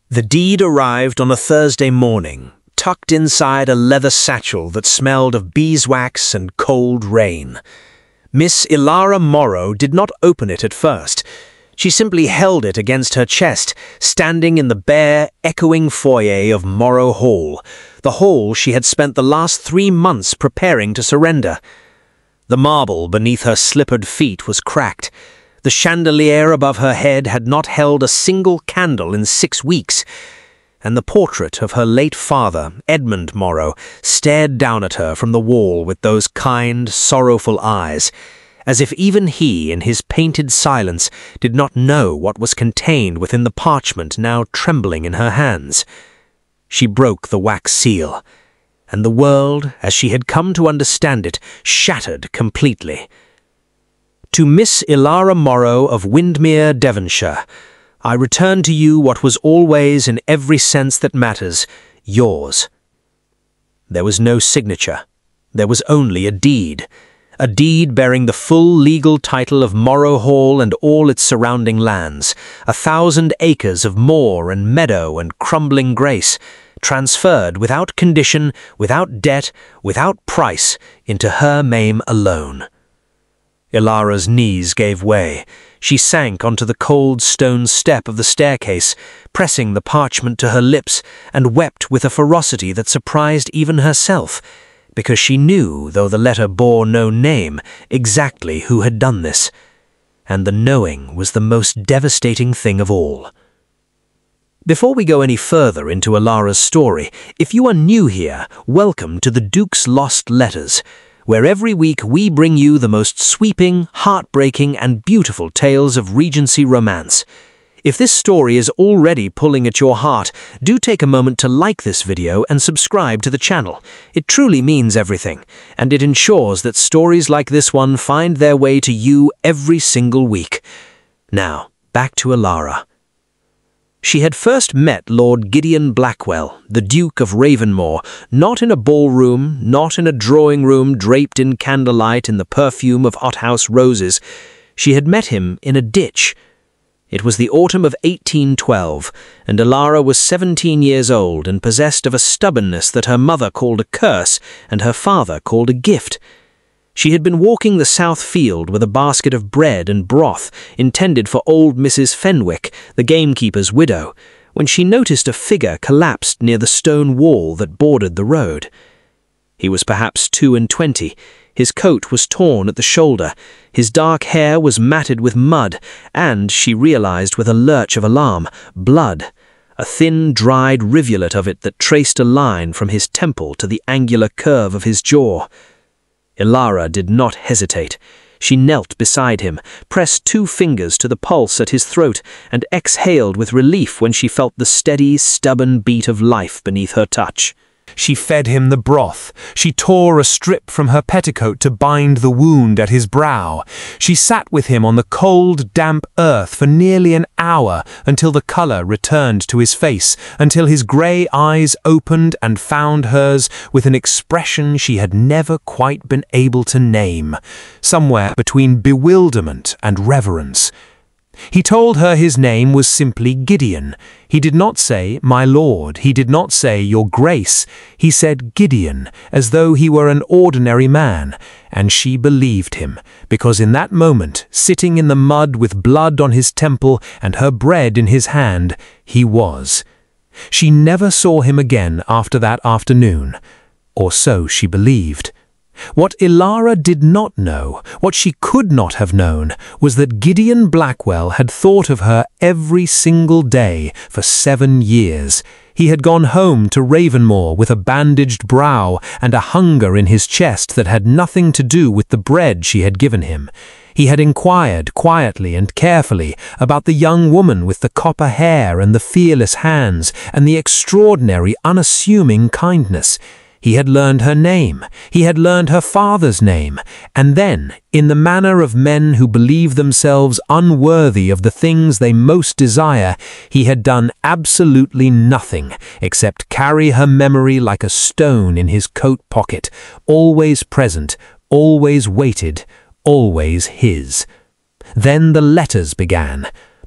The deed arrived on a Thursday morning, tucked inside a leather satchel that smelled of beeswax and cold rain. Miss Ilara Morrow did not open it at first. She simply held it against her chest, standing in the bare, echoing foyer of Morrow Hall, the hall she had spent the last 3 months preparing to surrender. The marble beneath her slippered feet was cracked. The chandelier above her head had not held a single candle in 6 weeks, and the portrait of her late father, Edmund Morrow, stared down at her from the wall with those kind, sorrowful eyes, as if even he, in his painted silence, did not know what was contained within the parchment now trembling in her hands. She broke the wax seal, and the world, as she had come to understand it, shattered completely. To Miss Ilara Morrow of Windermere, Devonshire, I return to you what was always, in every sense that matters, yours. There was no signature. There was only a deed bearing the full legal title of Morrow Hall and all its surrounding lands, 1,000 acres of moor and meadow and crumbling grace, transferred without condition, without debt, without price, into her name alone. Ilara's knees gave way. She sank onto the cold stone step of the staircase, pressing the parchment to her lips, and wept with a ferocity that surprised even herself, because she knew, though the letter bore no name, exactly who had done this, and the knowing was the most devastating thing of all. Before we go any further into Ilara's story, if you are new here, welcome to the Duke's Lost Letters, where every week we bring you the most sweeping, heartbreaking, and beautiful tales of Regency romance. If this story is already pulling at your heart, do take a moment to like this video and subscribe to the channel. It truly means everything, and it ensures that stories like this one find their way to you every single week. Now, back to Ilara. She had first met Lord Gideon Blackwell, the Duke of Ravenmore, not in a ballroom, not in a drawing room draped in candlelight in the perfume of hothouse roses. She had met him in a ditch. It was the autumn of 1812, and Ilara was 17 years old and possessed of a stubbornness that her mother called a curse and her father called a gift. She had been walking the south field with a basket of bread and broth intended for old Mrs. Fenwick, the gamekeeper's widow, when she noticed a figure collapsed near the stone wall that bordered the road. He was perhaps 22. His coat was torn at the shoulder, his dark hair was matted with mud, and, she realized with a lurch of alarm, blood, a thin, dried rivulet of it that traced a line from his temple to the angular curve of his jaw. Ilara did not hesitate. She knelt beside him, pressed 2 fingers to the pulse at his throat, and exhaled with relief when she felt the steady, stubborn beat of life beneath her touch. She fed him the broth. She tore a strip from her petticoat to bind the wound at his brow. She sat with him on the cold, damp earth for nearly an hour until the colour returned to his face, until his grey eyes opened and found hers with an expression she had never quite been able to name, somewhere between bewilderment and reverence. He told her his name was simply Gideon. He did not say, "My lord," he did not say, "Your grace." He said Gideon, as though he were an ordinary man, and she believed him, because in that moment, sitting in the mud with blood on his temple and her bread in his hand, he was. She never saw him again after that afternoon, or so she believed. What Ilara did not know, what she could not have known, was that Gideon Blackwell had thought of her every single day for 7 years. He had gone home to Ravenmore with a bandaged brow and a hunger in his chest that had nothing to do with the bread she had given him. He had inquired quietly and carefully about the young woman with the copper hair and the fearless hands and the extraordinary, unassuming kindness. He had learned her name, he had learned her father's name, and then, in the manner of men who believe themselves unworthy of the things they most desire, he had done absolutely nothing except carry her memory like a stone in his coat pocket, always present, always weighted, always his. Then the letters began.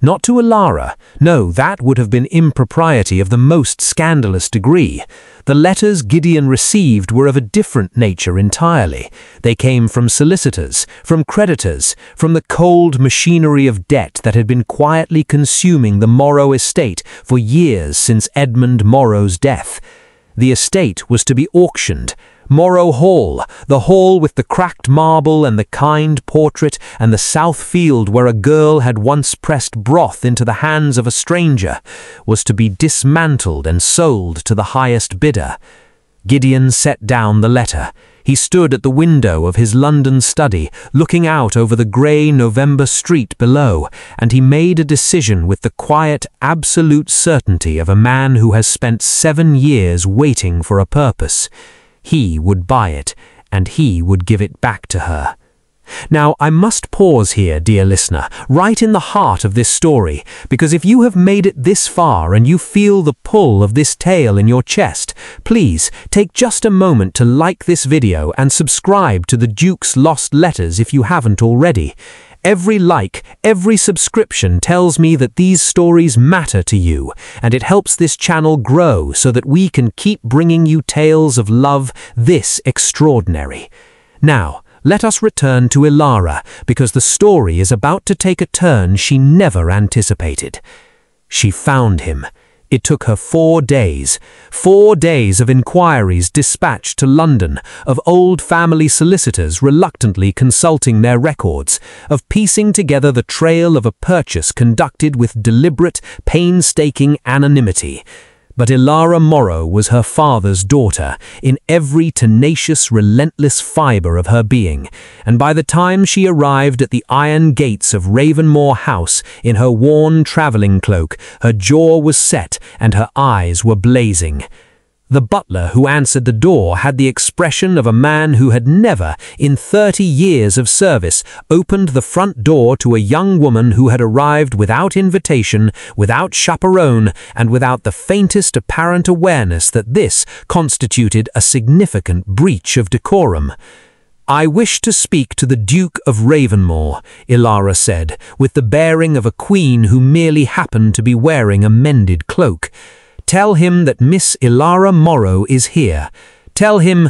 Not to Ilara. No, that would have been impropriety of the most scandalous degree. The letters Gideon received were of a different nature entirely. They came from solicitors, from creditors, from the cold machinery of debt that had been quietly consuming the Morrow estate for years since Edmund Morrow's death. The estate was to be auctioned. Morrow Hall, the hall with the cracked marble and the kind portrait and the south field where a girl had once pressed broth into the hands of a stranger, was to be dismantled and sold to the highest bidder. Gideon set down the letter. He stood at the window of his London study, looking out over the grey November street below, and he made a decision with the quiet, absolute certainty of a man who has spent 7 years waiting for a purpose. He would buy it, and he would give it back to her. Now, I must pause here, dear listener, right in the heart of this story, because if you have made it this far and you feel the pull of this tale in your chest, please take just a moment to like this video and subscribe to the Duke's Lost Letters if you haven't already. Every like, every subscription tells me that these stories matter to you, and it helps this channel grow so that we can keep bringing you tales of love this extraordinary. Now, let us return to Ilara, because the story is about to take a turn she never anticipated. She found him. It took her 4 days. 4 days of inquiries dispatched to London, of old family solicitors reluctantly consulting their records, of piecing together the trail of a purchase conducted with deliberate, painstaking anonymity. But Ilara Morrow was her father's daughter, in every tenacious, relentless fibre of her being, and by the time she arrived at the iron gates of Ravenmore House in her worn travelling cloak, her jaw was set and her eyes were blazing. The butler who answered the door had the expression of a man who had never, in 30 years of service, opened the front door to a young woman who had arrived without invitation, without chaperone, and without the faintest apparent awareness that this constituted a significant breach of decorum. "I wish to speak to the Duke of Ravenmore," Ilara said, with the bearing of a queen who merely happened to be wearing a mended cloak. "Tell him that Miss Ilara Morrow is here. Tell him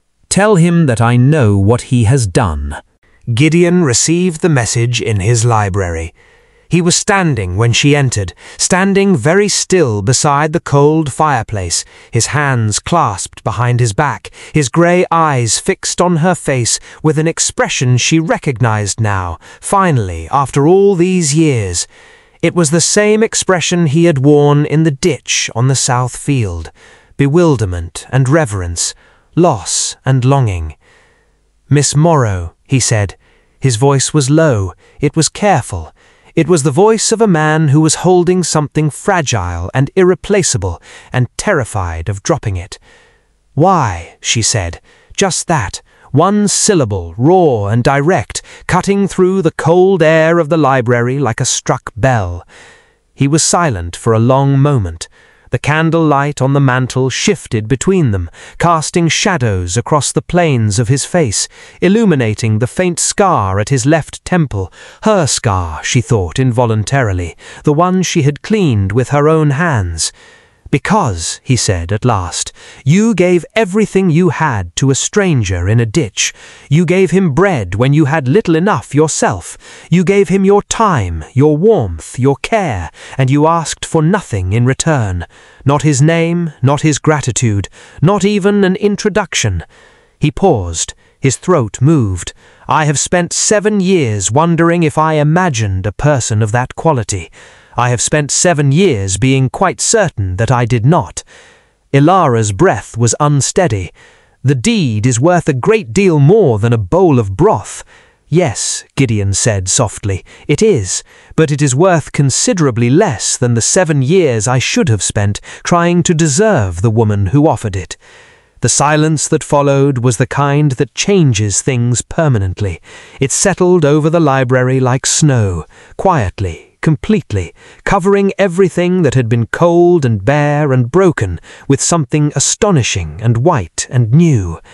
that I know what he has done." Gideon received the message in his library. He was standing when she entered, standing very still beside the cold fireplace, his hands clasped behind his back, his grey eyes fixed on her face with an expression she recognized now, finally, after all these years. It was the same expression he had worn in the ditch on the south field, bewilderment and reverence, loss and longing. "Miss Morrow," he said. His voice was low, it was careful. It was the voice of a man who was holding something fragile and irreplaceable and terrified of dropping it. "Why?" she said. Just that. One syllable, raw and direct, cutting through the cold air of the library like a struck bell. He was silent for a long moment. The candlelight on the mantel shifted between them, casting shadows across the planes of his face, illuminating the faint scar at his left temple, her scar, she thought involuntarily, the one she had cleaned with her own hands. "Because," he said at last, "you gave everything you had to a stranger in a ditch. You gave him bread when you had little enough yourself. You gave him your time, your warmth, your care, and you asked for nothing in return. Not his name, not his gratitude, not even an introduction." He paused. His throat moved. "I have spent 7 years wondering if I imagined a person of that quality. I have spent 7 years being quite certain that I did not." Ilara's breath was unsteady. "The deed is worth a great deal more than a bowl of broth." "Yes," Gideon said softly, "it is, but it is worth considerably less than the 7 years I should have spent trying to deserve the woman who offered it." The silence that followed was the kind that changes things permanently. It settled over the library like snow, quietly, completely, covering everything that had been cold and bare and broken with something astonishing and white and new.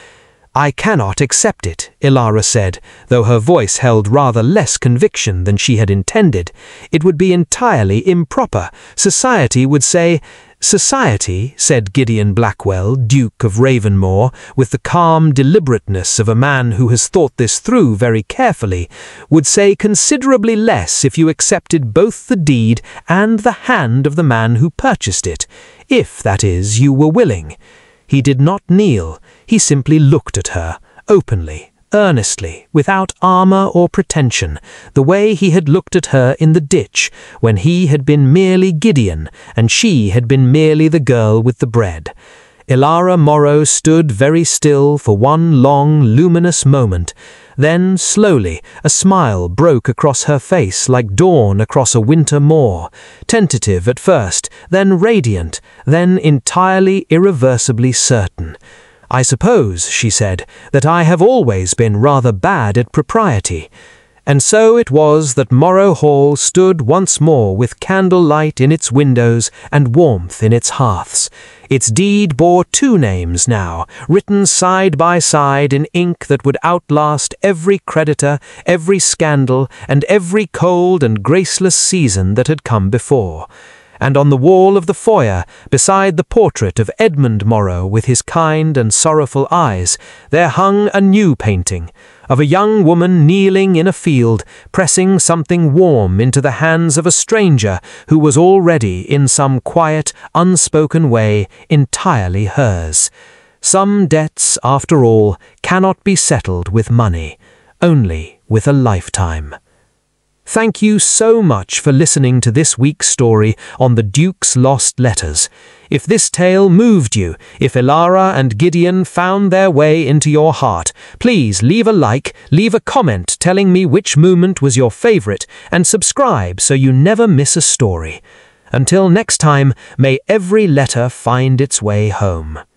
"I cannot accept it," Ilara said, though her voice held rather less conviction than she had intended. "It would be entirely improper. Society would say—" "Society," said Gideon Blackwell, Duke of Ravenmore, with the calm deliberateness of a man who has thought this through very carefully, "would say considerably less if you accepted both the deed and the hand of the man who purchased it, if, that is, you were willing." He did not kneel. He simply looked at her, openly, earnestly, without armor or pretension, the way he had looked at her in the ditch, when he had been merely Gideon, and she had been merely the girl with the bread. Ilara Morrow stood very still for one long, luminous moment. Then, slowly, a smile broke across her face like dawn across a winter moor, tentative at first, then radiant, then entirely irreversibly certain. "I suppose," she said, "that I have always been rather bad at propriety." And so it was that Morrow Hall stood once more with candlelight in its windows and warmth in its hearths. Its deed bore two names now, written side by side in ink that would outlast every creditor, every scandal, and every cold and graceless season that had come before. And on the wall of the foyer, beside the portrait of Edmund Morrow with his kind and sorrowful eyes, there hung a new painting, of a young woman kneeling in a field, pressing something warm into the hands of a stranger who was already, in some quiet, unspoken way, entirely hers. Some debts, after all, cannot be settled with money, only with a lifetime. Thank you so much for listening to this week's story on the Duke's Lost Letters. If this tale moved you, if Ilara and Gideon found their way into your heart, please leave a like, leave a comment telling me which moment was your favorite, and subscribe so you never miss a story. Until next time, may every letter find its way home.